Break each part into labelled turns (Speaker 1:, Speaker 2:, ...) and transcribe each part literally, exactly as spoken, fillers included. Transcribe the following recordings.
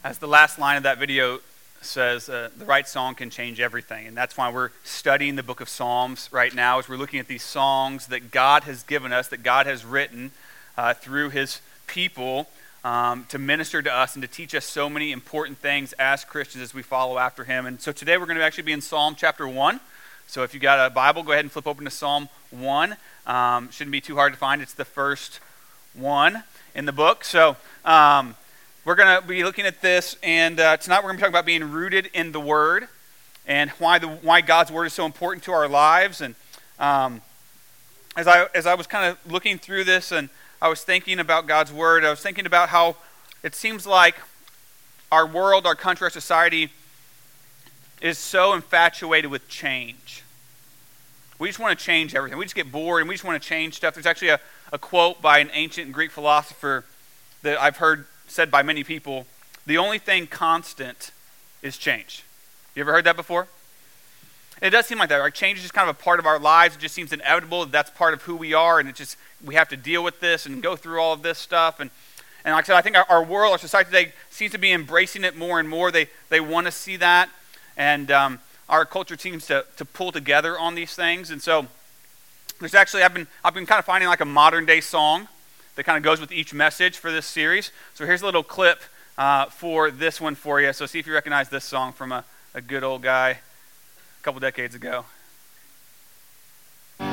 Speaker 1: As the last line of that video says, uh, the right song can change everything. And that's why we're studying the book of Psalms right now, as we're looking at these songs that God has given us, that God has written uh, through his people um, to minister to us and to teach us so many important things as Christians as we follow after him. And so today we're going to actually be in Psalm chapter one. So if you got a Bible, go ahead and flip open to Psalm one. Um, shouldn't be too hard to find. It's the first one in the book. So um, we're going to be looking at this, and uh, tonight we're going to be talking about being rooted in the Word and why the why God's Word is so important to our lives. And um, as I as I was kind of looking through this, and I was thinking about God's Word, I was thinking about how it seems like our world, our country, our society is so infatuated with change. We just want to change everything. We just get bored and we just want to change stuff. There's actually a, a quote by an ancient Greek philosopher that I've heard said by many people: the only thing constant is change. You ever heard that before? And it does seem like that. Our change is just kind of a part of our lives. It just seems inevitable that that's part of who we are, and it just we have to deal with this and go through all of this stuff. And and like I said, I think our, our world, our society today seems to be embracing it more and more. They they want to see that, and um, our culture seems to to pull together on these things. And so there's actually I've been I've been kind of finding like a modern day song that kind of goes with each message for this series. So here's a little clip uh, for this one for you. So see if you recognize this song from a, a good old guy a couple decades ago.
Speaker 2: Some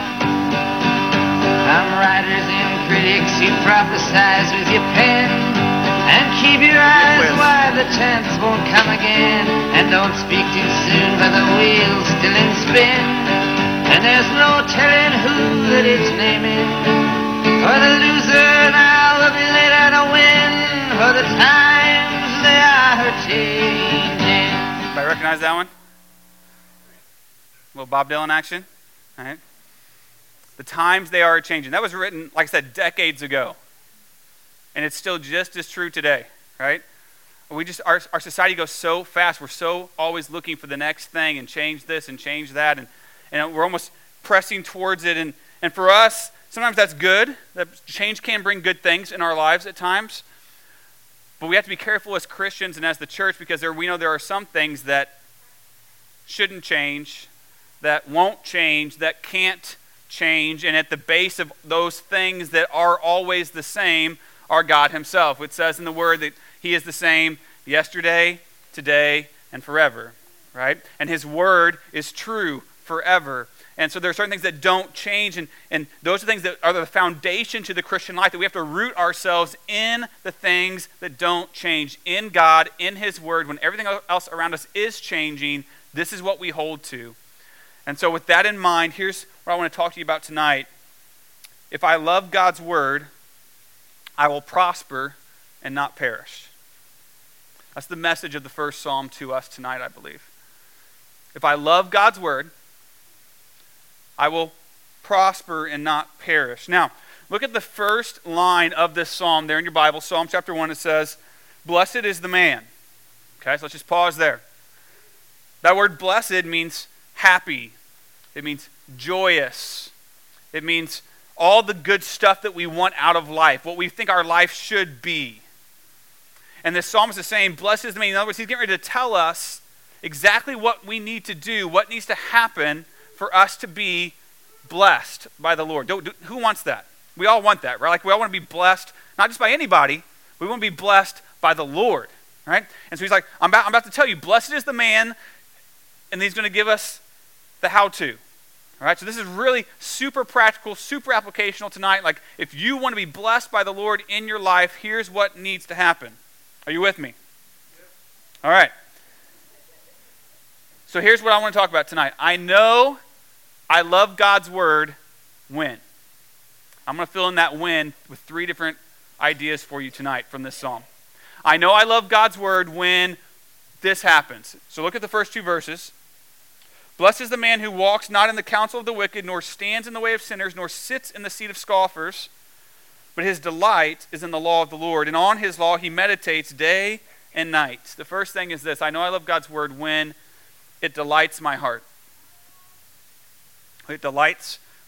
Speaker 2: writers and critics, you prophesize with your pen, and keep your eyes wide, the chance won't come again. And don't speak too soon, for the wheel's still in spin, and there's no telling who that it's naming. For the loser now will be later to win, for the times they are changing.
Speaker 1: Everybody recognize that one? A little Bob Dylan action. All right. The times they are changing. That was written, like I said, decades ago. And it's still just as true today, right? We just our, our society goes so fast. We're so always looking for the next thing and change this and change that. And, and we're almost pressing towards it. And, and for us, sometimes that's good. That change can bring good things in our lives at times. But we have to be careful as Christians and as the church, because there, we know there are some things that shouldn't change, that won't change, that can't change. And at the base of those things that are always the same are God himself. It says in the Word that he is the same yesterday, today, and forever, right? And his Word is true forever. And so there are certain things that don't change, and, and those are things that are the foundation to the Christian life, that we have to root ourselves in the things that don't change, in God, in his Word. When everything else around us is changing, this is what we hold to. And so with that in mind, here's what I want to talk to you about tonight. If I love God's Word, I will prosper and not perish. That's the message of the first psalm to us tonight, I believe. If I love God's Word, I will prosper and not perish. Now, look at the first line of this psalm there in your Bible, Psalm chapter one. It says, "Blessed is the man." Okay, so let's just pause there. That word blessed means happy. It means joyous. It means all the good stuff that we want out of life, what we think our life should be. And this psalmist is saying, blessed is the man. In other words, he's getting ready to tell us exactly what we need to do, what needs to happen for us to be blessed by the Lord. Do, do, who wants that? We all want that, right? Like we all want to be blessed, not just by anybody. We want to be blessed by the Lord, right? And so he's like, I'm about, I'm about to tell you, blessed is the man, and he's going to give us the how-to. All right, so this is really super practical, super applicational tonight. Like if you want to be blessed by the Lord in your life, here's what needs to happen. Are you with me? All right. So here's what I want to talk about tonight. I know I love God's Word when. I'm going to fill in that when with three different ideas for you tonight from this psalm. I know I love God's Word when this happens. So look at the first two verses. Blessed is the man who walks not in the counsel of the wicked, nor stands in the way of sinners, nor sits in the seat of scoffers, but his delight is in the law of the Lord, and on his law he meditates day and night. The first thing is this: I know I love God's Word when it delights my heart. It delights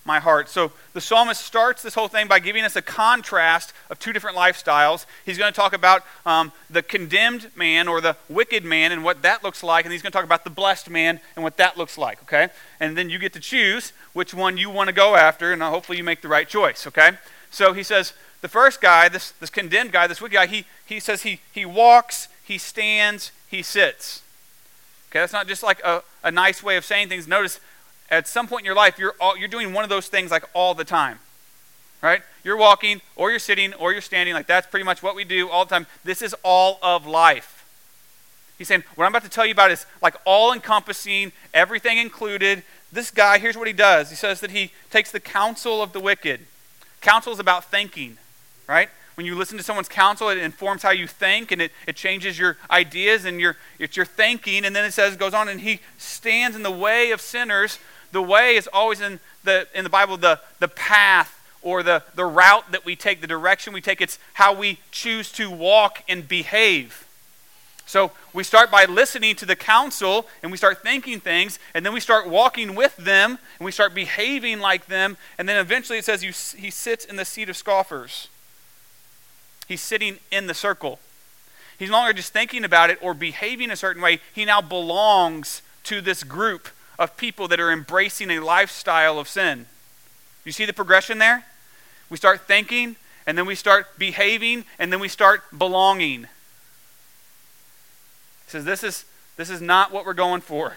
Speaker 1: my heart. So the psalmist starts this whole thing by giving us a contrast of two different lifestyles. He's going to talk about um, the condemned man or the wicked man and what that looks like, and he's going to talk about the blessed man and what that looks like, okay? And then you get to choose which one you want to go after, and hopefully you make the right choice, okay? So he says, the first guy, this, this condemned guy, this wicked guy, he, he says he, he walks, he stands, he sits. Okay, that's not just like a, a nice way of saying things. Notice, at some point in your life, you're all, you're doing one of those things like all the time, right? You're walking, or you're sitting, or you're standing. Like that's pretty much what we do all the time. This is all of life. He's saying, what I'm about to tell you about is like all-encompassing, everything included. This guy, here's what he does. He says that he takes the counsel of the wicked. Counsel is about thinking, right? When you listen to someone's counsel, it informs how you think, and it, it changes your ideas and your, it's your thinking. And then it says, goes on, and he stands in the way of sinners. The way is always in the in the Bible the, the path or the, the route that we take, the direction we take. It's how we choose to walk and behave. So we start by listening to the counsel, and we start thinking things, and then we start walking with them, and we start behaving like them, and then eventually it says you, he sits in the seat of scoffers. He's sitting in the circle. He's no longer just thinking about it or behaving a certain way. He now belongs to this group of people that are embracing a lifestyle of sin. You see the progression there? We start thinking, and then we start behaving, and then we start belonging. He says this is, this is not what we're going for.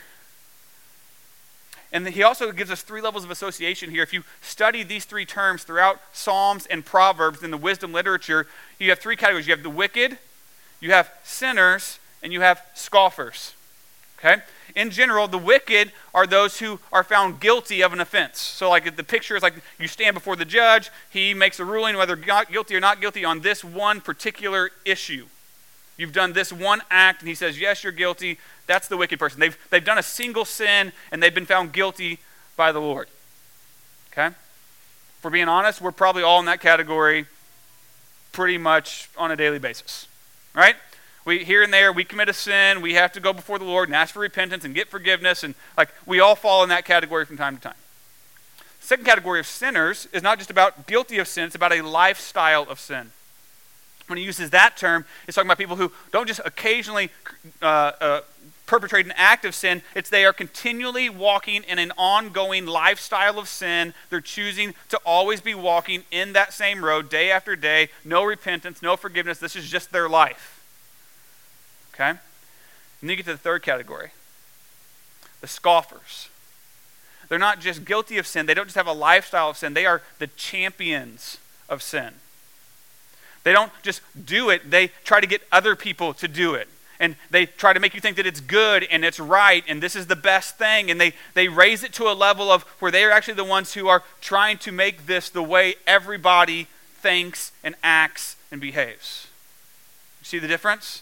Speaker 1: And he also gives us three levels of association here. If you study these three terms throughout Psalms and Proverbs in the wisdom literature, you have three categories. You have the wicked, you have sinners, and you have scoffers. Okay? In general, the wicked are those who are found guilty of an offense. So like the picture is like you stand before the judge, he makes a ruling whether guilty or not guilty on this one particular issue. You've done this one act, and he says, yes, you're guilty. That's the wicked person. They've, they've done a single sin, and they've been found guilty by the Lord. Okay? If we're being honest, we're probably all in that category pretty much on a daily basis. Right? We here and there, we commit a sin, we have to go before the Lord and ask for repentance and get forgiveness, and like we all fall in that category from time to time. The second category of sinners is not just about guilty of sin, it's about a lifestyle of sin. When he uses that term, it's talking about people who don't just occasionally uh, uh, perpetrate an act of sin. It's they are continually walking in an ongoing lifestyle of sin. They're choosing to always be walking in that same road day after day. No repentance, no forgiveness. This is just their life. Okay? And then you get to the third category. The scoffers. They're not just guilty of sin. They don't just have a lifestyle of sin. They are the champions of sin. They don't just do it, they try to get other people to do it. And they try to make you think that it's good and it's right and this is the best thing. And they, they raise it to a level of where they are actually the ones who are trying to make this the way everybody thinks and acts and behaves. You see the difference?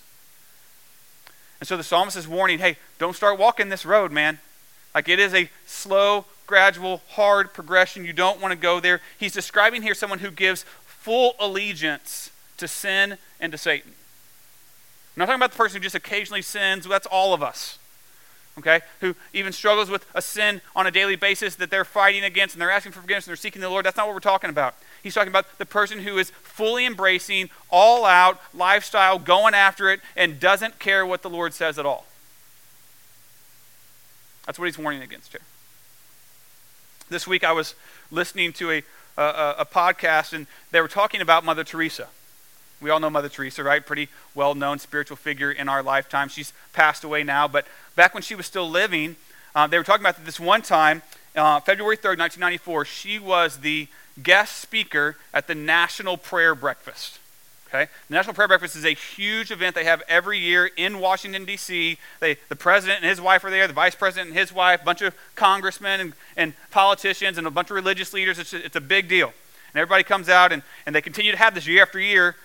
Speaker 1: And so the psalmist is warning, hey, don't start walking this road, man. Like it is a slow, gradual, hard progression. You don't want to go there. He's describing here someone who gives full allegiance to sin and to Satan. I'm not talking about the person who just occasionally sins. That's all of us, okay? Who even struggles with a sin on a daily basis that they're fighting against and they're asking for forgiveness and they're seeking the Lord. That's not what we're talking about. He's talking about the person who is fully embracing all out lifestyle, going after it, and doesn't care what the Lord says at all. That's what he's warning against here. This week I was listening to a A, a podcast, and they were talking about Mother Teresa. We all know Mother Teresa, right? Pretty well-known spiritual figure in our lifetime. She's passed away now, but back when she was still living, uh, they were talking about that this one time, uh, February third, nineteen ninety-four, she was the guest speaker at the National Prayer Breakfast. Okay? The National Prayer Breakfast is a huge event they have every year in Washington, D C They, the president and his wife are there, the vice president and his wife, a bunch of congressmen and, and politicians and a bunch of religious leaders. It's a, it's a big deal. And everybody comes out, and, and they continue to have this year after year.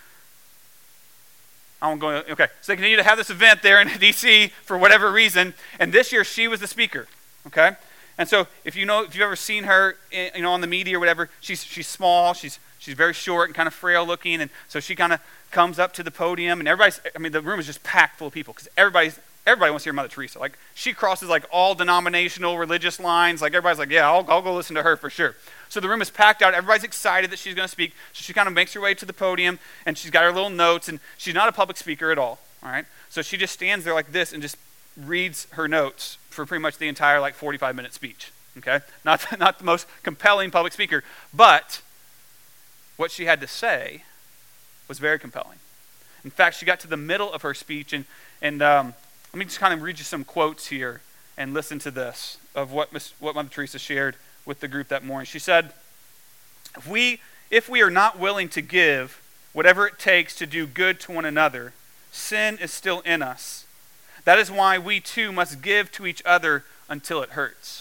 Speaker 1: I won't go, okay. So they continue to have this event there in D C for whatever reason. And this year she was the speaker. Okay? And so if you know, if you've ever seen her in, you know, on the media or whatever, she's she's small, she's She's very short and kind of frail looking, and so she kind of comes up to the podium, and everybody's, I mean, the room is just packed full of people because everybody's, everybody wants to hear Mother Teresa. Like, she crosses like all denominational religious lines. Like, everybody's like, yeah, I'll, I'll go listen to her for sure. So the room is packed out. Everybody's excited that she's going to speak. So she kind of makes her way to the podium, and she's got her little notes, and she's not a public speaker at all, all right? So she just stands there like this and just reads her notes for pretty much the entire like forty-five minute speech, okay? Not, not the most compelling public speaker, but what she had to say was very compelling. In fact, she got to the middle of her speech, and, and um, let me just kind of read you some quotes here and listen to this of what, Miss, what Mother Teresa shared with the group that morning. She said, if we, if we are not willing to give whatever it takes to do good to one another, sin is still in us. That is why we too must give to each other until it hurts.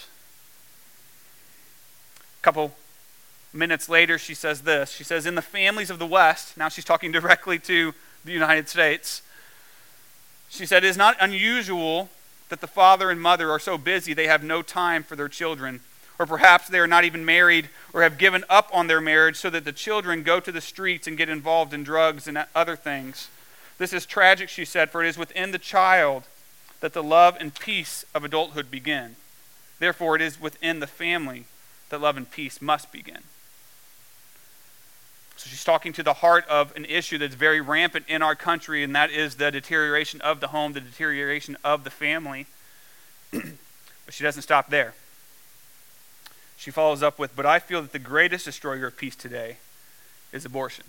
Speaker 1: A couple minutes later, she says this. She says, in the families of the West, now she's talking directly to the United States, she said, it is not unusual that the father and mother are so busy they have no time for their children, or perhaps they are not even married or have given up on their marriage so that the children go to the streets and get involved in drugs and other things. This is tragic, she said, for it is within the child that the love and peace of adulthood begin. Therefore, it is within the family that love and peace must begin. So she's talking to the heart of an issue that's very rampant in our country, and that is the deterioration of the home, the deterioration of the family. But she doesn't stop there. She follows up with, but I feel that the greatest destroyer of peace today is abortion.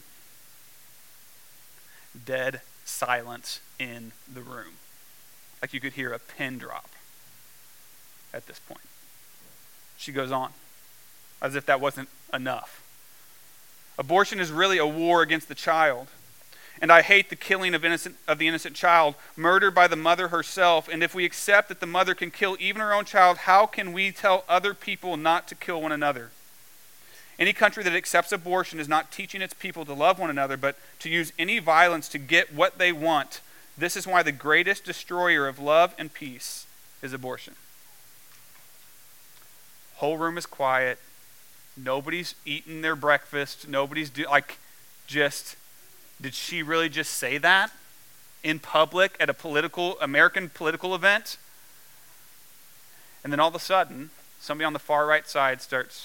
Speaker 1: Dead silence in the room. Like you could hear a pin drop at this point. She goes on, as if that wasn't enough. Abortion is really a war against the child. And I hate the killing of innocent of the innocent child, murder by the mother herself. And if we accept that the mother can kill even her own child, how can we tell other people not to kill one another? Any country that accepts abortion is not teaching its people to love one another, but to use any violence to get what they want. This is why the greatest destroyer of love and peace is abortion. Whole room is quiet. Nobody's eating their breakfast. Nobody's do like just, did she really just say that in public at a political, American political event? And then all of a sudden, somebody on the far right side starts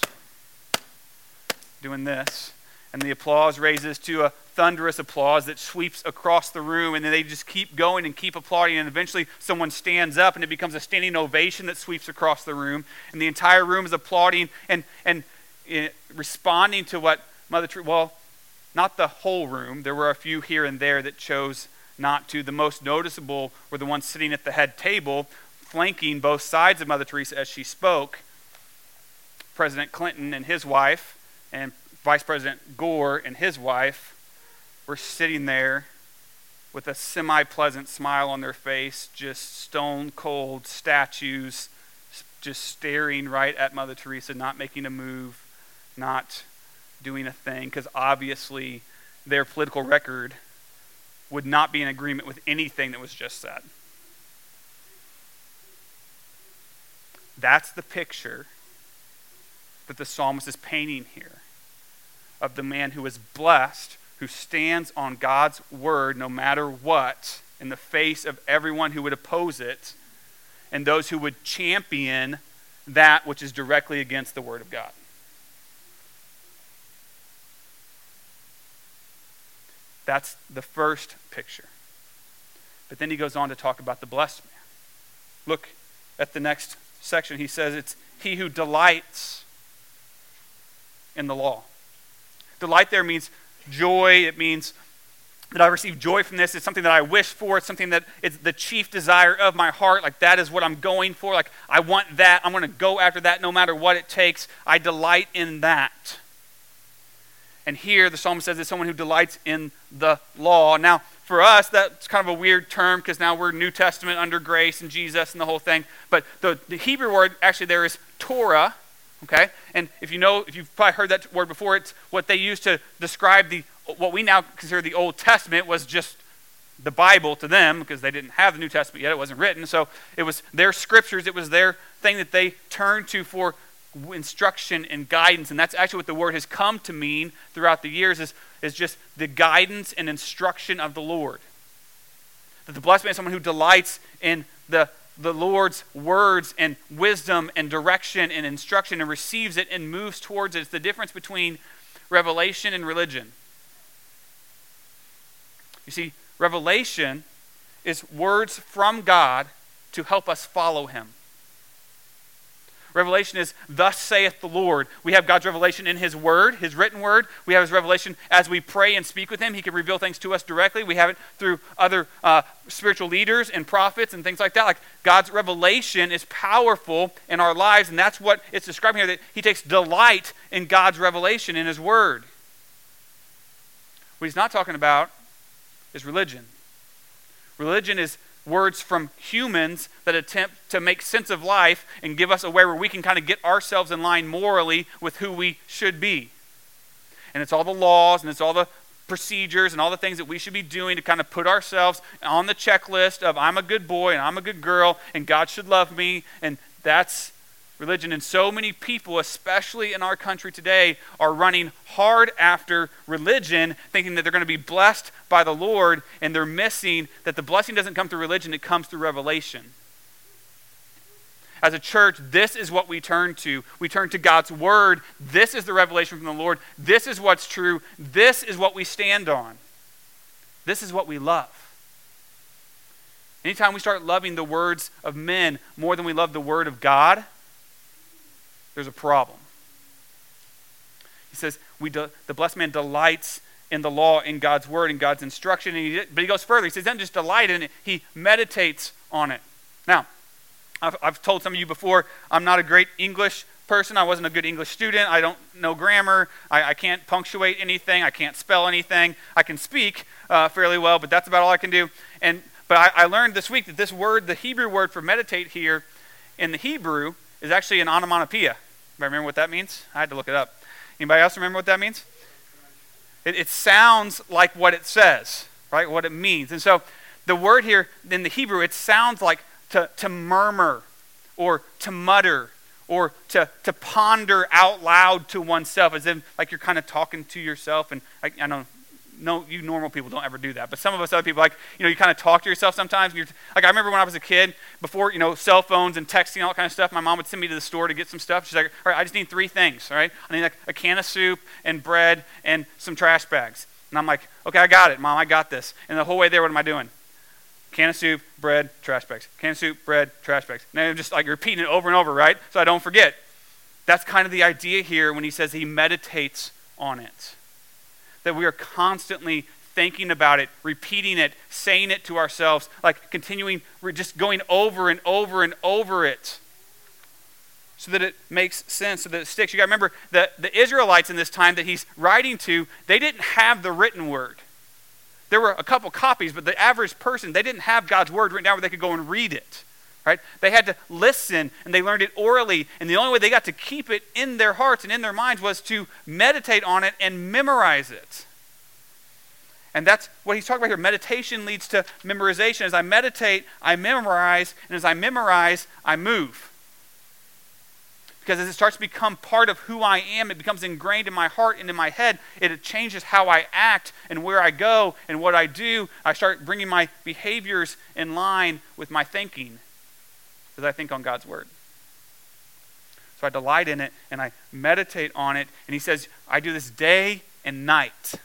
Speaker 1: doing this, and the applause raises to a thunderous applause that sweeps across the room, and then they just keep going and keep applauding, and eventually someone stands up, and it becomes a standing ovation that sweeps across the room, and the entire room is applauding and and uh, responding to what Mother Teresa, well, not the whole room. There were a few here and there that chose not to. The most noticeable were the ones sitting at the head table, flanking both sides of Mother Teresa as she spoke. President Clinton and his wife, and Vice President Gore and his wife were sitting there with a semi-pleasant smile on their face, just stone cold statues, just staring right at Mother Teresa, not making a move, not doing a thing, because obviously their political record would not be in agreement with anything that was just said. That's the picture that the psalmist is painting here of the man who is blessed, who stands on God's word no matter what, in the face of everyone who would oppose it, and those who would champion that which is directly against the word of God. That's the first picture. But then he goes on to talk about the blessed man. Look at the next section. He says it's he who delights in the law. Delight there means joy. It means that I receive joy from this. It's something that I wish for. It's something that it's the chief desire of my heart. Like, that is what I'm going for. Like, I want that. I'm going to go after that no matter what it takes. I delight in that. And here the psalmist says it's someone who delights in the law. Now, for us, that's kind of a weird term because now we're New Testament under grace and Jesus and the whole thing. But the, the Hebrew word actually there is Torah. Okay, and if you know, if you've probably heard that word before, it's what they used to describe the what we now consider the Old Testament was just the Bible to them because they didn't have the New Testament yet; it wasn't written. So it was their scriptures; it was their thing that they turned to for instruction and guidance. And that's actually what the word has come to mean throughout the years: is is just the guidance and instruction of the Lord. That the blessed man is someone who delights in the, the Lord's words and wisdom and direction and instruction and receives it and moves towards it. It's the difference between revelation and religion. You see, revelation is words from God to help us follow him. Revelation is, thus saith the Lord. We have God's revelation in his word, his written word. We have his revelation as we pray and speak with him. He can reveal things to us directly. We have it through other uh, spiritual leaders and prophets and things like that. Like God's revelation is powerful in our lives, and that's what it's describing here, that he takes delight in God's revelation in his word. What he's not talking about is religion. Religion is words from humans that attempt to make sense of life and give us a way where we can kind of get ourselves in line morally with who we should be. And it's all the laws and it's all the procedures and all the things that we should be doing to kind of put ourselves on the checklist of I'm a good boy and I'm a good girl and God should love me, and that's religion. And so many people, especially in our country today, are running hard after religion, thinking that they're going to be blessed by the Lord, and they're missing that the blessing doesn't come through religion, it comes through revelation. As a church, this is what we turn to. We turn to God's word. This is the revelation from the Lord. This is what's true. This is what we stand on. This is what we love. Anytime we start loving the words of men more than we love the word of God, there's a problem. He says, "We de- the blessed man delights in the law, in God's word, in God's instruction." And he, but he goes further. He says, he doesn't just delight in it, he meditates on it. Now, I've, I've told some of you before, I'm not a great English person. I wasn't a good English student. I don't know grammar. I, I can't punctuate anything. I can't spell anything. I can speak uh, fairly well, but that's about all I can do. And But I, I learned this week that this word, the Hebrew word for meditate here, in the Hebrew, is actually an onomatopoeia. Anybody remember what that means? I had to look it up. Anybody else remember what that means? It, it sounds like what it says, right? What it means. And so the word here in the Hebrew, it sounds like to, to murmur or to mutter or to, to ponder out loud to oneself, as if like you're kind of talking to yourself. And I, I know No, you normal people don't ever do that. But some of us other people, like, you know, you kind of talk to yourself sometimes. And you're, like, I remember when I was a kid, before, you know, cell phones and texting and all that kind of stuff, my mom would send me to the store to get some stuff. She's like, all right, I just need three things, all right? I need like a can of soup and bread and some trash bags. And I'm like, okay, I got it, Mom, I got this. And the whole way there, what am I doing? Can of soup, bread, trash bags. Can of soup, bread, trash bags. And I'm just like repeating it over and over, right? So I don't forget. That's kind of the idea here when he says he meditates on it. That we are constantly thinking about it, repeating it, saying it to ourselves, like continuing, we're just going over and over and over it so that it makes sense, so that it sticks. You got to remember that the Israelites in this time that he's writing to, they didn't have the written word. There were a couple copies, but the average person, they didn't have God's word written down where they could go and read it. Right? They had to listen, and they learned it orally, and the only way they got to keep it in their hearts and in their minds was to meditate on it and memorize it. And that's what he's talking about here. Meditation leads to memorization. As I meditate, I memorize, and as I memorize, I move. Because as it starts to become part of who I am, it becomes ingrained in my heart and in my head. It changes how I act and where I go and what I do. I start bringing my behaviors in line with my thinking as I think on God's word. So I delight in it and I meditate on it. And he says, I do this day and night.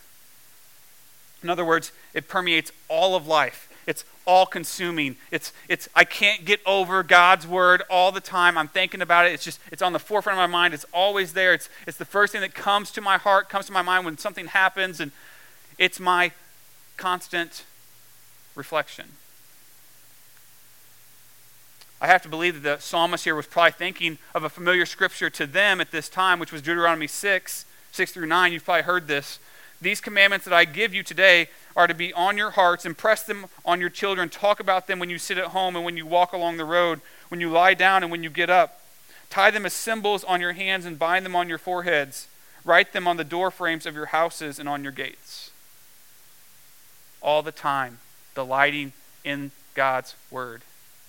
Speaker 1: In other words, it permeates all of life. It's all consuming. It's, it's, I can't get over God's word all the time. I'm thinking about it. It's just, it's on the forefront of my mind. It's always there. It's, it's the first thing that comes to my heart, comes to my mind when something happens. And it's my constant reflection. I have to believe that the psalmist here was probably thinking of a familiar scripture to them at this time, which was Deuteronomy six, six through nine. You've probably heard this. These commandments that I give you today are to be on your hearts. Impress them on your children. Talk about them when you sit at home and when you walk along the road, when you lie down and when you get up. Tie them as symbols on your hands and bind them on your foreheads. Write them on the door frames of your houses and on your gates. All the time, delighting in God's word.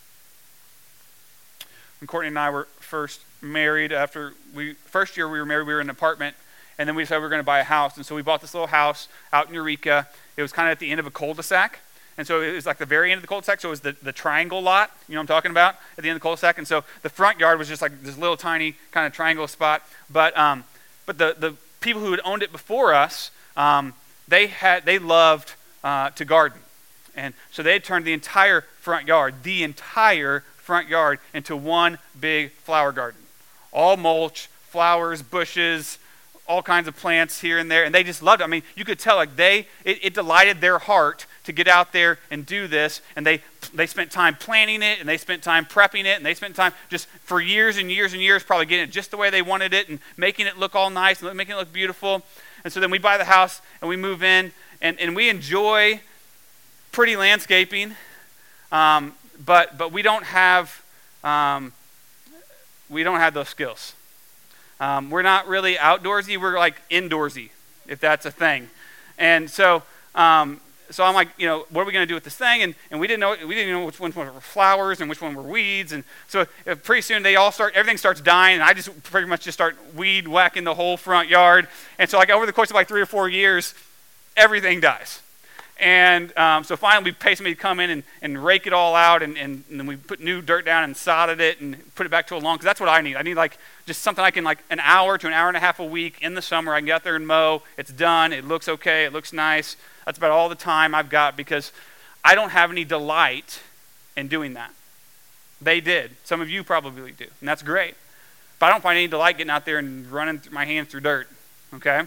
Speaker 1: When Courtney and I were first married, after we first year we were married, we were in an apartment. And then we decided we were going to buy a house. And so we bought this little house out in Eureka. It was kind of at the end of a cul-de-sac. And so it was like the very end of the cul-de-sac. So it was the, the triangle lot, you know what I'm talking about, at the end of the cul-de-sac. And so the front yard was just like this little tiny kind of triangle spot. But um, but the, the people who had owned it before us, um, they had they loved uh, to garden. And so they had turned the entire front yard, the entire front yard into one big flower garden. All mulch, flowers, bushes, all kinds of plants here and there, and they just loved it. I mean, you could tell like they, it, it delighted their heart to get out there and do this, and they they spent time planning it, and they spent time prepping it, and they spent time just for years and years and years probably getting it just the way they wanted it and making it look all nice and making it look beautiful. And so then we buy the house and we move in, and, and we enjoy pretty landscaping, um, but but we don't have um, we don't have those skills. Um, we're not really outdoorsy. We're like indoorsy, if that's a thing. And so um, so I'm like, you know, what are we going to do with this thing? And and we didn't know we didn't know which ones were flowers and which one were weeds. And so uh, pretty soon they all start everything starts dying, and I just pretty much just start weed whacking the whole front yard. And so like over the course of like three or four years, everything dies. And um, so finally we pay somebody to come in and, and rake it all out, and, and, and then we put new dirt down and sodded it and put it back to a lawn, because that's what I need. I need like just something I can like an hour to an hour and a half a week in the summer. I can get out there and mow. It's done. It looks okay. It looks nice. That's about all the time I've got, because I don't have any delight in doing that. They did. Some of you probably do, and that's great. But I don't find any delight getting out there and running my hands through dirt, okay?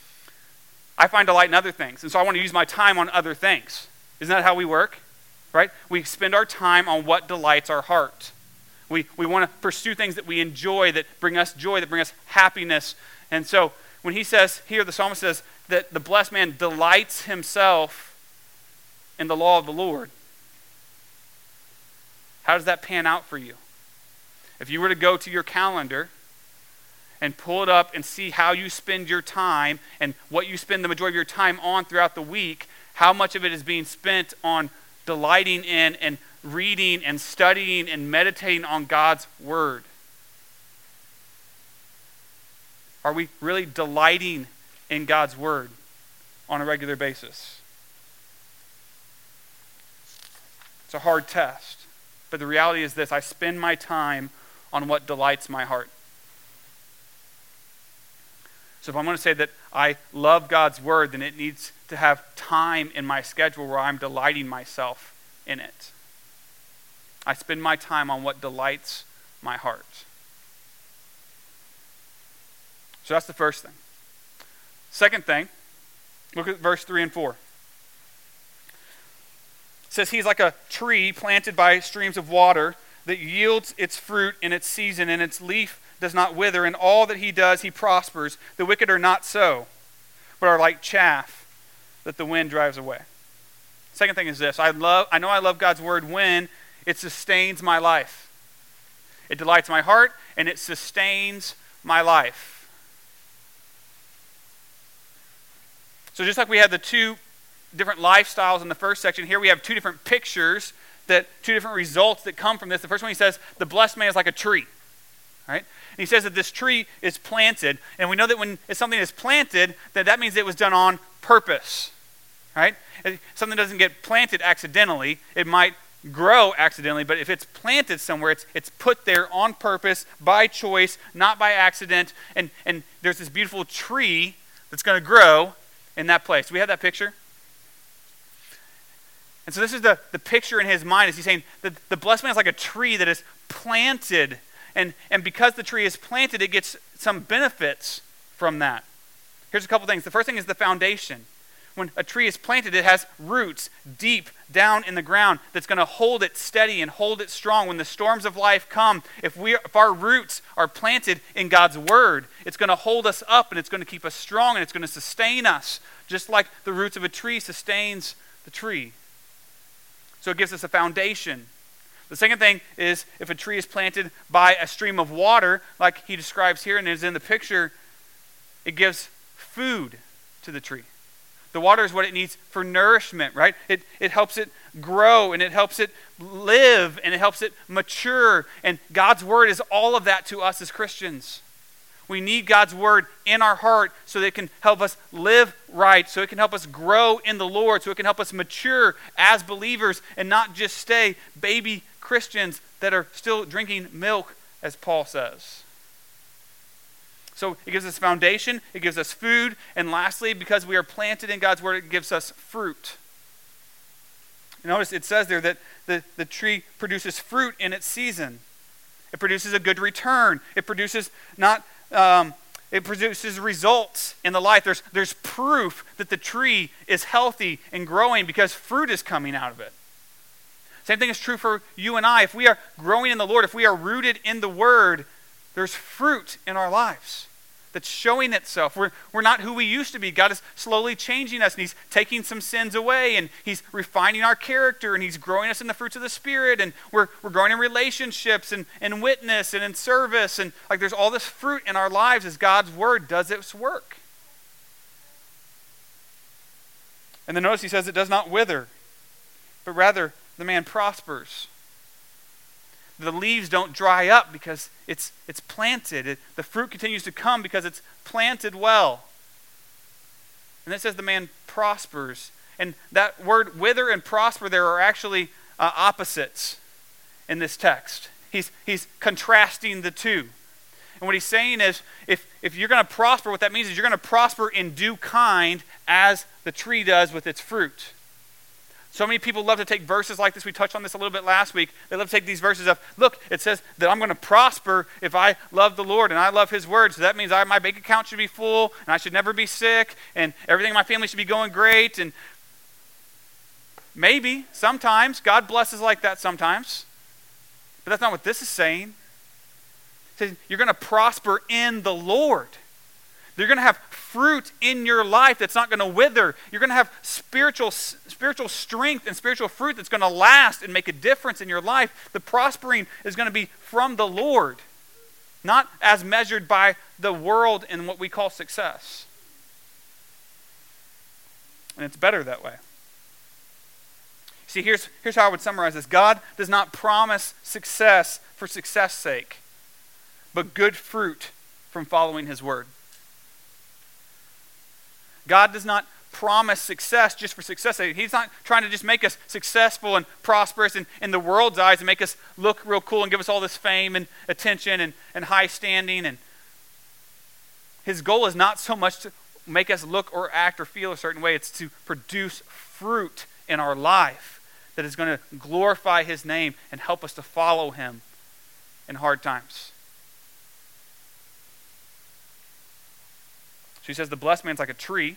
Speaker 1: I find delight in other things, and so I want to use my time on other things. Isn't that how we work? Right? We spend our time on what delights our heart. We we want to pursue things that we enjoy, that bring us joy, that bring us happiness. And so when he says here, the psalmist says that the blessed man delights himself in the law of the Lord. How does that pan out for you? If you were to go to your calendar and pull it up and see how you spend your time and what you spend the majority of your time on throughout the week, how much of it is being spent on delighting in and reading and studying and meditating on God's word? Are we really delighting in God's word on a regular basis? It's a hard test, but the reality is this: I spend my time on what delights my heart. So if I'm going to say that I love God's word, then it needs to have time in my schedule where I'm delighting myself in it. I spend my time on what delights my heart. So that's the first thing. Second thing, look at verse three and four. It says, he's like a tree planted by streams of water that yields its fruit in its season, and its leaf does not wither. In all that he does, he prospers. The wicked are not so, but are like chaff that the wind drives away. Second thing is this: I love. I know I love God's word when it sustains my life. It delights my heart, and it sustains my life. So just like we had the two different lifestyles in the first section, here we have two different pictures, that two different results that come from this. The first one, he says, the blessed man is like a tree. Right? And he says that this tree is planted, and we know that when something is planted, that that means it was done on purpose. Right? If something doesn't get planted accidentally, it might grow accidentally, but if it's planted somewhere, it's it's put there on purpose, by choice, not by accident, and, and there's this beautiful tree that's going to grow in that place. Do we have that picture? And so this is the, the picture in his mind, as he's saying that the blessed man is like a tree that is planted. And, and because the tree is planted, it gets some benefits from that. Here's a couple things. The first thing is the foundation. When a tree is planted, it has roots deep down in the ground that's going to hold it steady and hold it strong. When the storms of life come, if we if our roots are planted in God's word, it's going to hold us up, and it's going to keep us strong, and it's going to sustain us, just like the roots of a tree sustains the tree. So it gives us a foundation. The second thing is, if a tree is planted by a stream of water, like he describes here and is in the picture, it gives food to the tree. The water is what it needs for nourishment, right? It, it helps it grow, and it helps it live, and it helps it mature. And God's word is all of that to us as Christians. We need God's word in our heart so that it can help us live right, so it can help us grow in the Lord, so it can help us mature as believers and not just stay baby Christians that are still drinking milk, as Paul says. So it gives us foundation, it gives us food, and lastly, because we are planted in God's word, it gives us fruit. Notice it says there that the, the tree produces fruit in its season. It produces a good return. It produces not um, it produces results in the life. There's there's proof that the tree is healthy and growing because fruit is coming out of it. Same thing is true for you and I. If we are growing in the Lord, if we are rooted in the Word, there's fruit in our lives that's showing itself. We're, we're not who we used to be. God is slowly changing us, and He's taking some sins away, and He's refining our character, and He's growing us in the fruits of the Spirit, and we're, we're growing in relationships, and in witness, and in service, and like there's all this fruit in our lives as God's Word does its work. And then notice He says it does not wither, but rather the man prospers. The leaves don't dry up because it's it's planted. It, the fruit continues to come because it's planted well. And it says the man prospers. And that word wither and prosper there are actually uh, opposites in this text. He's, he's contrasting the two. And what he's saying is if, if you're going to prosper, what that means is you're going to prosper in due kind as the tree does with its fruit. So many people love to take verses like this. We touched on this a little bit last week. They love to take these verses of, look, it says that I'm going to prosper if I love the Lord and I love His word. So that means I, my bank account should be full and I should never be sick and everything in my family should be going great. And maybe, sometimes, God blesses like that sometimes. But that's not what this is saying. It says you're going to prosper in the Lord. You're going to have fruit in your life that's not going to wither. You're going to have spiritual spiritual strength and spiritual fruit that's going to last and make a difference in your life. The prospering is going to be from the Lord, not as measured by the world and what we call success. And it's better that way. See, here's, here's how I would summarize this. God does not promise success for success' sake, but good fruit from following His word. God does not promise success just for success' sake. He's not trying to just make us successful and prosperous in, in the world's eyes and make us look real cool and give us all this fame and attention and, and high standing. And His goal is not so much to make us look or act or feel a certain way. It's to produce fruit in our life that is going to glorify His name and help us to follow Him in hard times. So he says the blessed man's like a tree.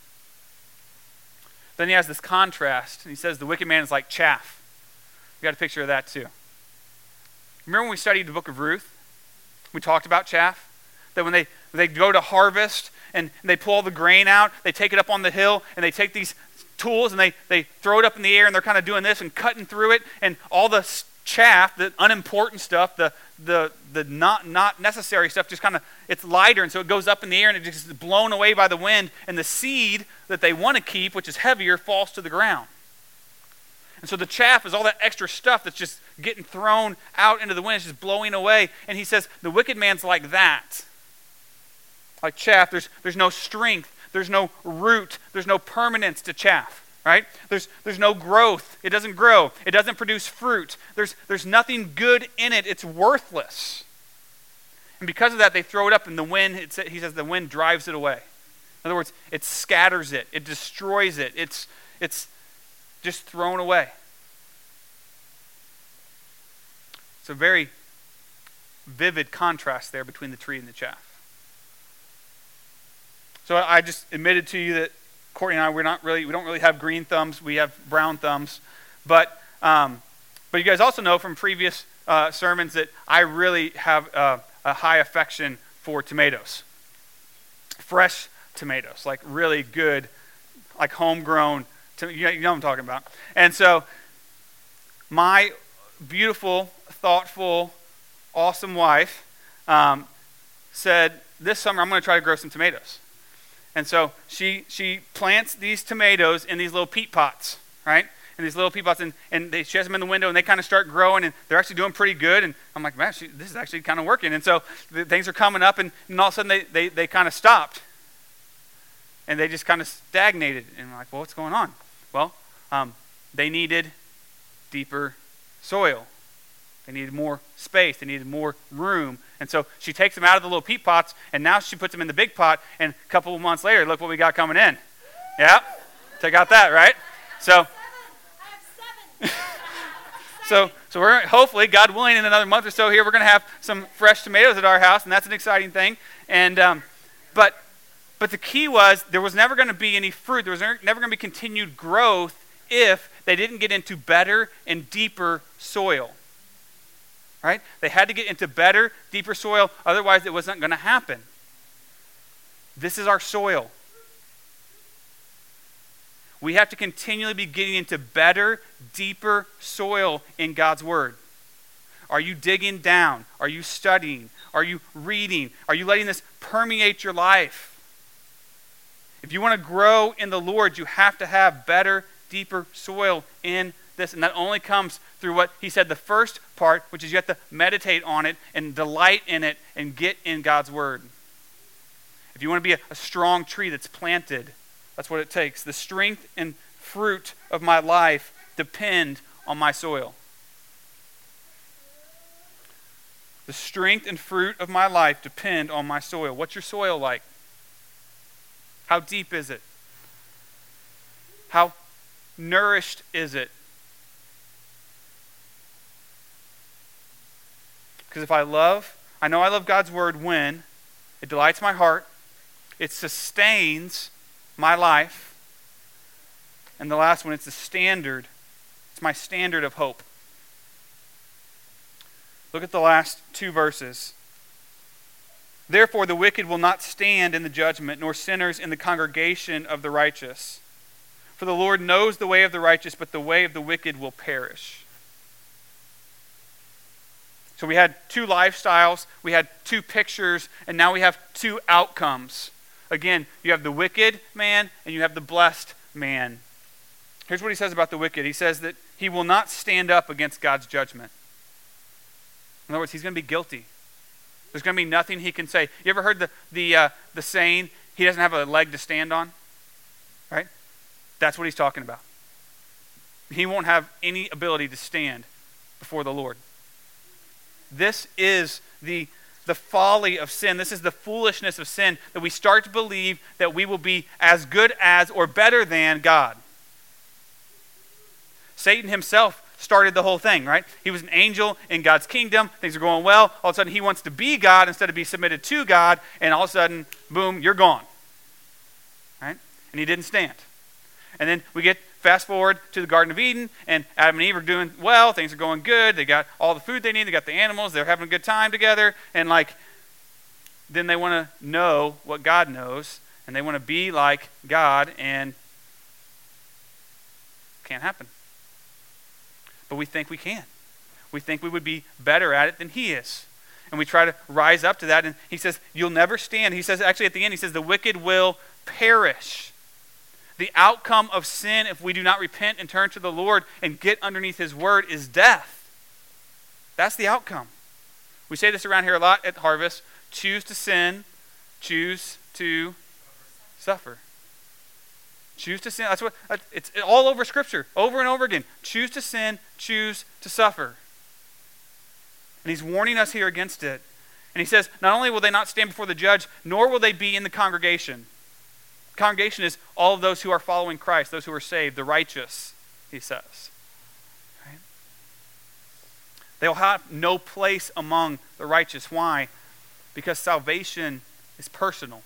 Speaker 1: Then he has this contrast, and he says the wicked man is like chaff. We got a picture of that too. Remember when we studied the book of Ruth? We talked about chaff? That when they, when they go to harvest and they pull all the grain out, they take it up on the hill, and they take these tools and they, they throw it up in the air, and they're kind of doing this and cutting through it, and all the chaff, the unimportant stuff, the the the not not necessary stuff, just kind of, it's lighter, and so it goes up in the air and it just is blown away by the wind, and the seed that they want to keep, which is heavier, falls to the ground. And so the chaff is all that extra stuff that's just getting thrown out into the wind, it's just blowing away. And he says the wicked man's like that. Like chaff, there's there's no strength, there's no root, there's no permanence to chaff. Right? There's there's no growth. It doesn't grow. It doesn't produce fruit. There's there's nothing good in it. It's worthless. And because of that, they throw it up, and the wind, it's, he says the wind drives it away. In other words, it scatters it. It destroys it. It's it's just thrown away. It's a very vivid contrast there between the tree and the chaff. So I just admitted to you that Courtney and I, we're not really, we don't really have green thumbs. We have brown thumbs. But um, but you guys also know from previous uh, sermons that I really have uh, a high affection for tomatoes. Fresh tomatoes, like really good, like homegrown, to, you know what I'm talking about. And so my beautiful, thoughtful, awesome wife um, said, this summer I'm going to try to grow some tomatoes. And so she she plants these tomatoes in these little peat pots, right? and these little pea pots, and, and they, she has them in the window, and they kind of start growing, and they're actually doing pretty good. And I'm like, man, she, this is actually kind of working. And so the, things are coming up, and, and all of a sudden they, they, they kind of stopped. And they just kind of stagnated. And I'm like, well, what's going on? Well, um, they needed deeper soil. They needed more space. They needed more room. And so she takes them out of the little peat pots, and now she puts them in the big pot, and a couple of months later, look what we got coming in. Yeah? Check out that, right? So, so, so we're hopefully, God willing, in another month or so here, we're going to have some fresh tomatoes at our house, and that's an exciting thing. And um, but but the key was there was never going to be any fruit. There was never going to be continued growth if they didn't get into better and deeper soil. Right? They had to get into better, deeper soil, otherwise it wasn't going to happen. This is our soil. We have to continually be getting into better, deeper soil in God's Word. Are you digging down? Are you studying? Are you reading? Are you letting this permeate your life? If you want to grow in the Lord, you have to have better, deeper soil in this, and that only comes through what he said the first part, which is you have to meditate on it and delight in it and get in God's Word. If you want to be a, a strong tree that's planted, that's what it takes. The strength and fruit of my life depend on my soil. The strength and fruit of my life depend on my soil. What's your soil like? How deep is it? How nourished is it? Because if I love, I know I love God's Word when it delights my heart, it sustains my life, and the last one, it's the standard. It's my standard of hope. Look at the last two verses. Therefore the wicked will not stand in the judgment, nor sinners in the congregation of the righteous. For the Lord knows the way of the righteous, but the way of the wicked will perish. So we had two lifestyles, we had two pictures, and now we have two outcomes. Again, you have the wicked man and you have the blessed man. Here's what he says about the wicked. He says that he will not stand up against God's judgment. In other words, he's going to be guilty. There's going to be nothing he can say. You ever heard the the uh, the saying, he doesn't have a leg to stand on? Right? That's what he's talking about. He won't have any ability to stand before the Lord. This is the, the folly of sin. This is the foolishness of sin, that we start to believe that we will be as good as or better than God. Satan himself started the whole thing, right? He was an angel in God's kingdom. Things are going well. All of a sudden, he wants to be God instead of be submitted to God. And all of a sudden, boom, you're gone. Right? And he didn't stand. And then we get fast forward to the Garden of Eden, and Adam and Eve are doing well. Things are going good. They got all the food they need. They got the animals. They're having a good time together. And like, then they want to know what God knows, and they want to be like God, and can't happen. But we think we can. We think we would be better at it than he is. And we try to rise up to that, and he says, you'll never stand. He says, actually at the end, he says, the wicked will perish. The outcome of sin, if we do not repent and turn to the Lord and get underneath his word, is death. That's the outcome. We say this around here a lot at Harvest. Choose to sin, choose to suffer. Choose to sin. That's what it's all over Scripture, over and over again. Choose to sin, choose to suffer. And he's warning us here against it. And he says, not only will they not stand before the judge, nor will they be in the congregation. Congregation is all of those who are following Christ, those who are saved, the righteous, he says. Right? They'll have no place among the righteous. Why? Because salvation is personal.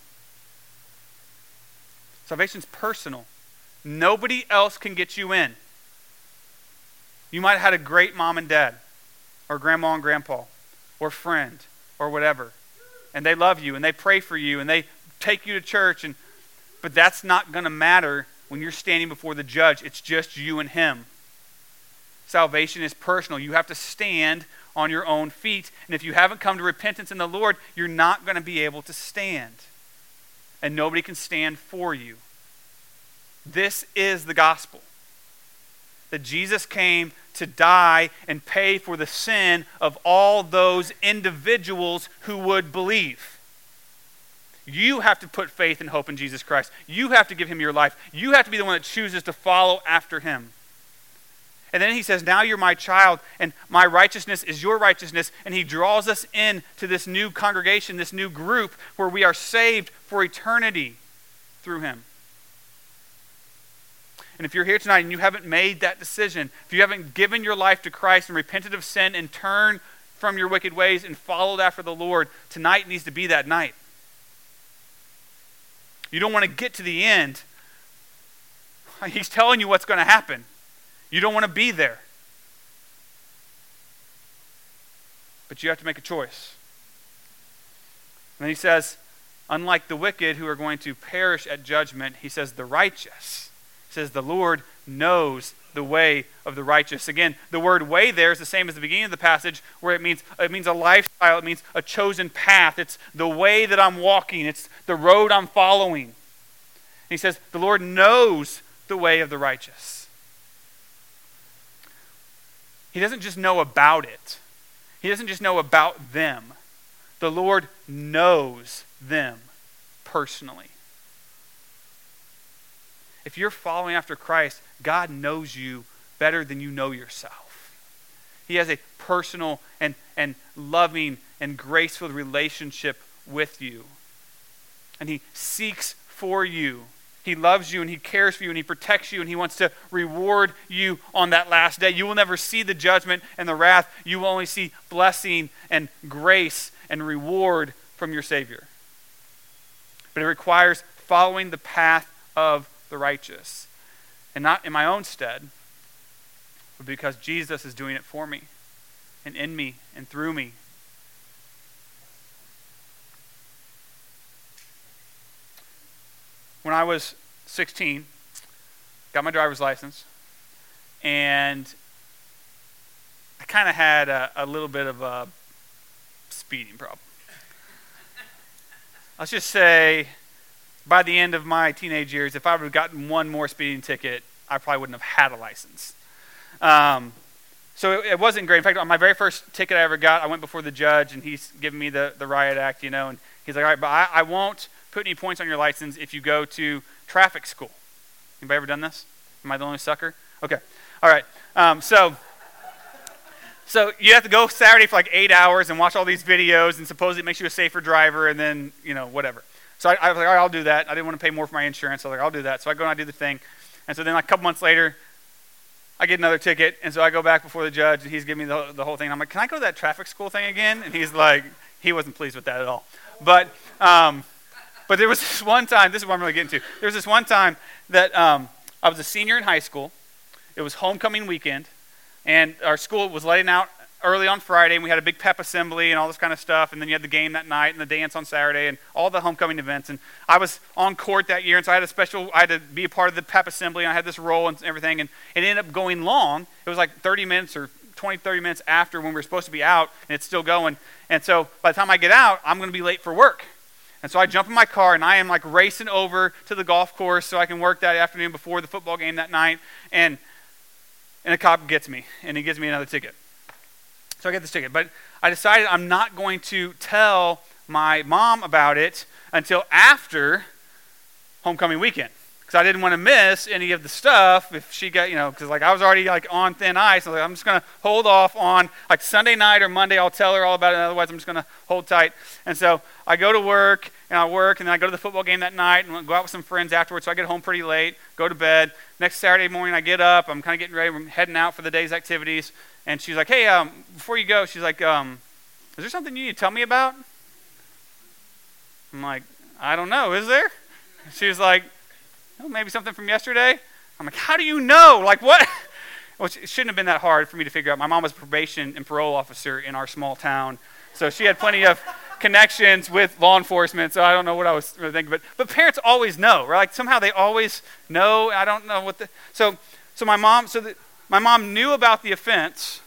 Speaker 1: Salvation's personal. Nobody else can get you in. You might have had a great mom and dad, or grandma and grandpa, or friend, or whatever. And they love you, and they pray for you, and they take you to church, and but that's not going to matter when you're standing before the judge. It's just you and him. Salvation is personal. You have to stand on your own feet. And if you haven't come to repentance in the Lord, you're not going to be able to stand. And nobody can stand for you. This is the gospel. that Jesus came to die and pay for the sin of all those individuals who would believe. You have to put faith and hope in Jesus Christ. You have to give him your life. You have to be the one that chooses to follow after him. And then he says, now you're my child, and my righteousness is your righteousness. And he draws us in to this new congregation, this new group, where we are saved for eternity through him. And if you're here tonight and you haven't made that decision, if you haven't given your life to Christ and repented of sin and turned from your wicked ways and followed after the Lord, tonight needs to be that night. You don't want to get to the end. He's telling you what's going to happen. You don't want to be there. But you have to make a choice. And then he says, unlike the wicked who are going to perish at judgment, he says the righteous. He says the Lord knows the way of the righteous. Again, the word way there is the same as the beginning of the passage, where it means it means a lifestyle, it means a chosen path. It's the way that I'm walking. It's the road I'm following. And he says the Lord knows the way of the righteous. He doesn't just know about it. He doesn't just know about them. The Lord knows them personally. If you're following after Christ, God knows you better than you know yourself. He has a personal and, and loving and graceful relationship with you. And he seeks for you. He loves you and he cares for you and he protects you and he wants to reward you on that last day. You will never see the judgment and the wrath. You will only see blessing and grace and reward from your Savior. But it requires following the path of the righteous. And not in my own stead, but because Jesus is doing it for me and in me and through me. When I was sixteen, got my driver's license, and I kind of had a, a little bit of a speeding problem. Let's just say, by the end of my teenage years, if I would have gotten one more speeding ticket, I probably wouldn't have had a license. Um, so it, it wasn't great. In fact, on my very first ticket I ever got, I went before the judge, and he's giving me the, the riot act, you know, and he's like, all right, but I, I won't put any points on your license if you go to traffic school. Anybody ever done this? Am I the only sucker? Okay. All right. Um, so, so you have to go Saturday for like eight hours and watch all these videos, and supposedly it makes you a safer driver, and then, you know, whatever. So I, I was like, all right, I'll do that. I didn't want to pay more for my insurance. So I was like, I'll do that. So I go and I do the thing. And so then like a couple months later, I get another ticket. And so I go back before the judge, and he's giving me the, the whole thing. And I'm like, can I go to that traffic school thing again? And he's like, he wasn't pleased with that at all. But um, but there was this one time, this is what I'm really getting to. There was this one time that um, I was a senior in high school. It was homecoming weekend. And our school was letting out early on Friday, and we had a big pep assembly and all this kind of stuff, and then you had the game that night and the dance on Saturday and all the homecoming events. And I was on court that year, and so I had a special, I had to be a part of the pep assembly, and I had this role and everything, and it ended up going long. It was like thirty minutes or twenty, thirty minutes after when we were supposed to be out, and it's still going. And so by the time I get out, I'm going to be late for work. And so I jump in my car, and I am like racing over to the golf course so I can work that afternoon before the football game that night, and and a cop gets me, and he gives me another ticket. So I get this ticket, but I decided I'm not going to tell my mom about it until after homecoming weekend, because I didn't want to miss any of the stuff if she got, you know, because like I was already like on thin ice. I was like, I'm just going to hold off on like Sunday night or Monday. I'll tell her all about it. Otherwise, I'm just going to hold tight. And so I go to work, and I work, and then I go to the football game that night, and go out with some friends afterwards. So I get home pretty late, go to bed. Next Saturday morning, I get up. I'm kind of getting ready. I'm heading out for the day's activities. And she's like, hey, um, before you go, she's like, um, is there something you need to tell me about? I'm like, I don't know, is there? She was like, oh, maybe something from yesterday? I'm like, how do you know? Like, what? Well, it shouldn't have been that hard for me to figure out. My mom was a probation and parole officer in our small town, so she had plenty of connections with law enforcement, so I don't know what I was really thinking. But, but parents always know, right? Like, somehow they always know. I don't know what the... So, so my mom... So the, My mom knew about the offense,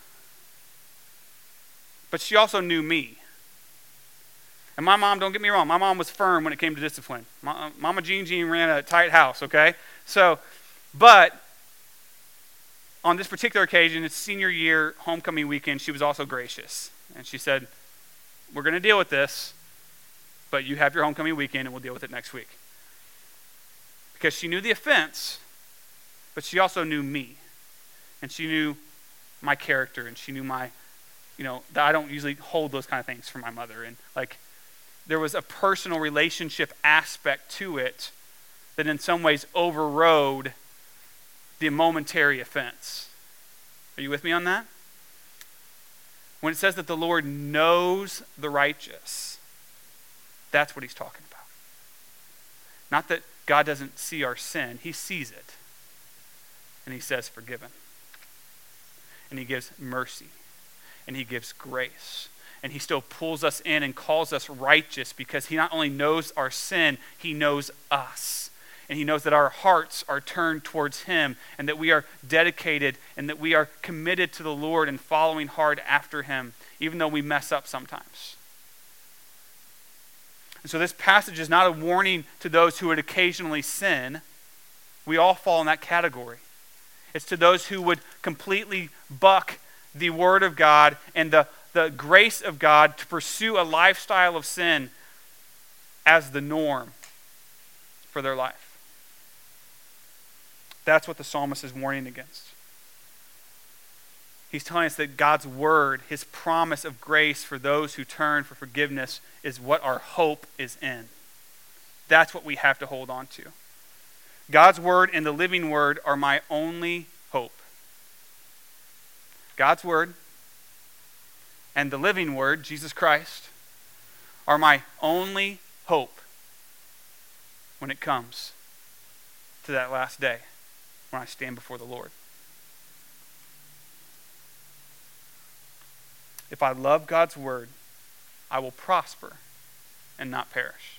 Speaker 1: but she also knew me. And my mom, don't get me wrong, my mom was firm when it came to discipline. My, Mama Jean Jean ran a tight house, okay? So, but on this particular occasion, it's senior year, homecoming weekend, she was also gracious. And she said, we're going to deal with this, but you have your homecoming weekend and we'll deal with it next week. Because she knew the offense, but she also knew me. And she knew my character, and she knew my, you know, that I don't usually hold those kind of things for my mother. And like, there was a personal relationship aspect to it that in some ways overrode the momentary offense. Are you with me on that? When it says that the Lord knows the righteous, that's what he's talking about. Not that God doesn't see our sin, he sees it. And he says forgiven. And he gives mercy. And he gives grace. And he still pulls us in and calls us righteous because he not only knows our sin, he knows us. And he knows that our hearts are turned towards him and that we are dedicated and that we are committed to the Lord and following hard after him, even though we mess up sometimes. And so this passage is not a warning to those who would occasionally sin. We all fall in that category. It's to those who would completely buck the word of God and the, the grace of God to pursue a lifestyle of sin as the norm for their life. That's what the psalmist is warning against. He's telling us that God's word, his promise of grace for those who turn for forgiveness, is what our hope is in. That's what we have to hold on to. God's word and the living word are my only hope. God's word and the living word, Jesus Christ, are my only hope when it comes to that last day when I stand before the Lord. If I love God's word, I will prosper and not perish.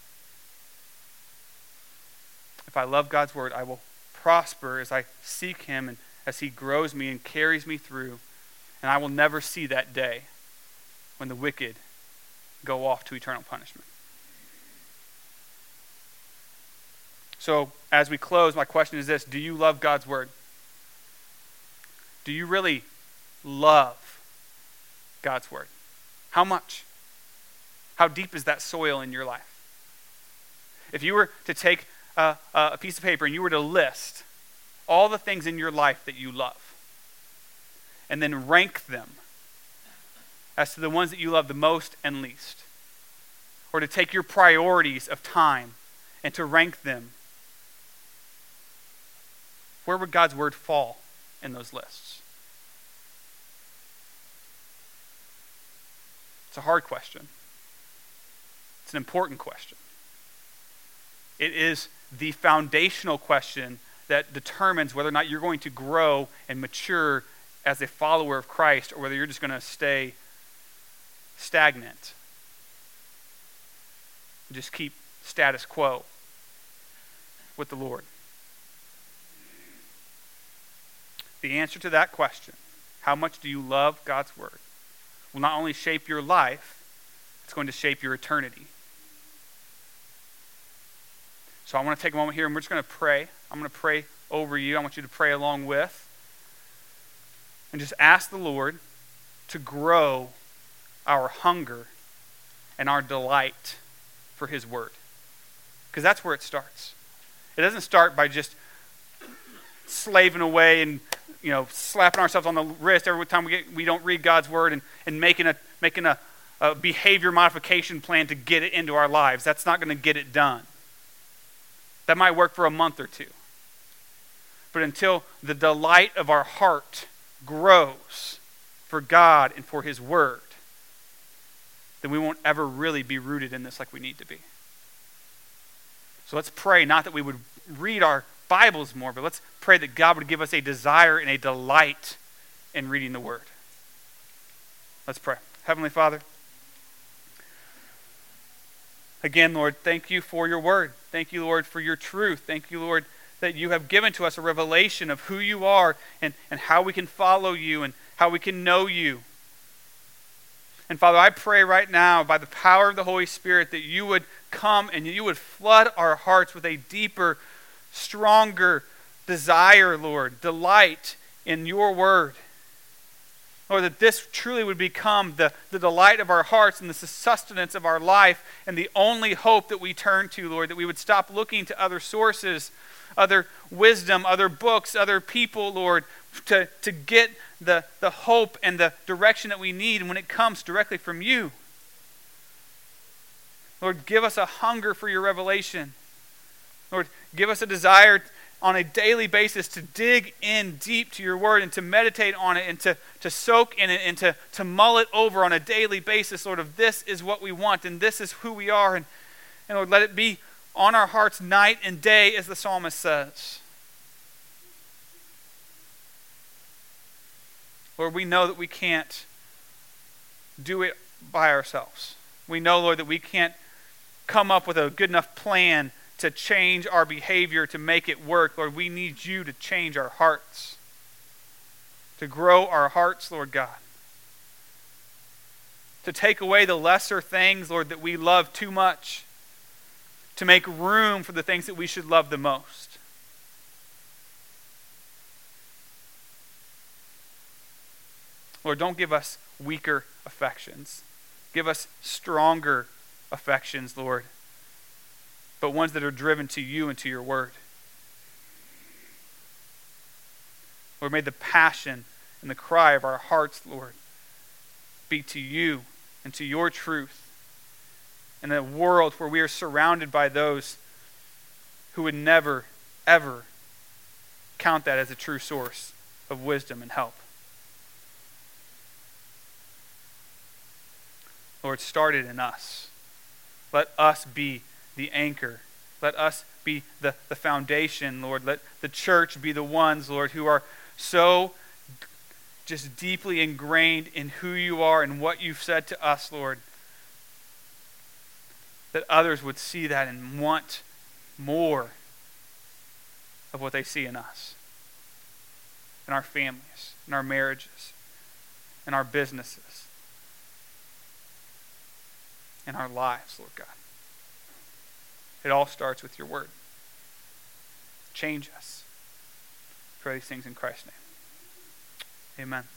Speaker 1: If I love God's word, I will prosper as I seek him and as he grows me and carries me through. And I will never see that day when the wicked go off to eternal punishment. So, as we close, my question is this: do you love God's word? Do you really love God's word? How much? How deep is that soil in your life? If you were to take a, a piece of paper and you were to list all the things in your life that you love, and then rank them as to the ones that you love the most and least, or to take your priorities of time and to rank them, where would God's word fall in those lists? It's a hard question. It's an important question. It is the foundational question that determines whether or not you're going to grow and mature as a follower of Christ, or whether you're just going to stay stagnant. Just keep status quo with the Lord. The answer to that question, how much do you love God's word, will not only shape your life, it's going to shape your eternity. So I want to take a moment here and we're just going to pray. I'm going to pray over you. I want you to pray along with. And just ask the Lord to grow our hunger and our delight for his word. Because that's where it starts. It doesn't start by just slaving away and, you know, slapping ourselves on the wrist every time we get, we don't read God's word and, and making a making a, a behavior modification plan to get it into our lives. That's not going to get it done. That might work for a month or two. But until the delight of our heart grows for God and for his word, then we won't ever really be rooted in this like we need to be. So let's pray, not that we would read our Bibles more, but let's pray that God would give us a desire and a delight in reading the word. Let's pray. Heavenly Father, again, Lord, thank you for your word. Thank you, Lord, for your truth. Thank you, Lord, that you have given to us a revelation of who you are and, and how we can follow you and how we can know you. And Father, I pray right now by the power of the Holy Spirit that you would come and you would flood our hearts with a deeper, stronger desire, Lord, delight in your word. Lord, that this truly would become the, the delight of our hearts and the sustenance of our life and the only hope that we turn to, Lord, that we would stop looking to other sources, other wisdom, other books, other people, Lord, to, to get the, the hope and the direction that we need when it comes directly from you. Lord, give us a hunger for your revelation. Lord, give us a desire on a daily basis to dig in deep to your word and to meditate on it and to, to soak in it and to, to mull it over on a daily basis, Lord, of this is what we want and this is who we are. And, and Lord, let it be on our hearts night and day, as the psalmist says. Lord, we know that we can't do it by ourselves. We know, Lord, that we can't come up with a good enough plan to change our behavior, to make it work. Lord, we need you to change our hearts, to grow our hearts, Lord God, to take away the lesser things, Lord, that we love too much, to make room for the things that we should love the most. Lord, don't give us weaker affections. Give us stronger affections, Lord, but ones that are driven to you and to your word. Lord, may the passion and the cry of our hearts, Lord, be to you and to your truth in a world where we are surrounded by those who would never, ever count that as a true source of wisdom and help. Lord, start it in us. Let us be the anchor. Let us be the, the foundation, Lord. Let the church be the ones, Lord, who are so just deeply ingrained in who you are and what you've said to us, Lord, that others would see that and want more of what they see in us, in our families, in our marriages, in our businesses, in our lives, Lord God. It all starts with your word. Change us. Pray these things in Christ's name. Amen.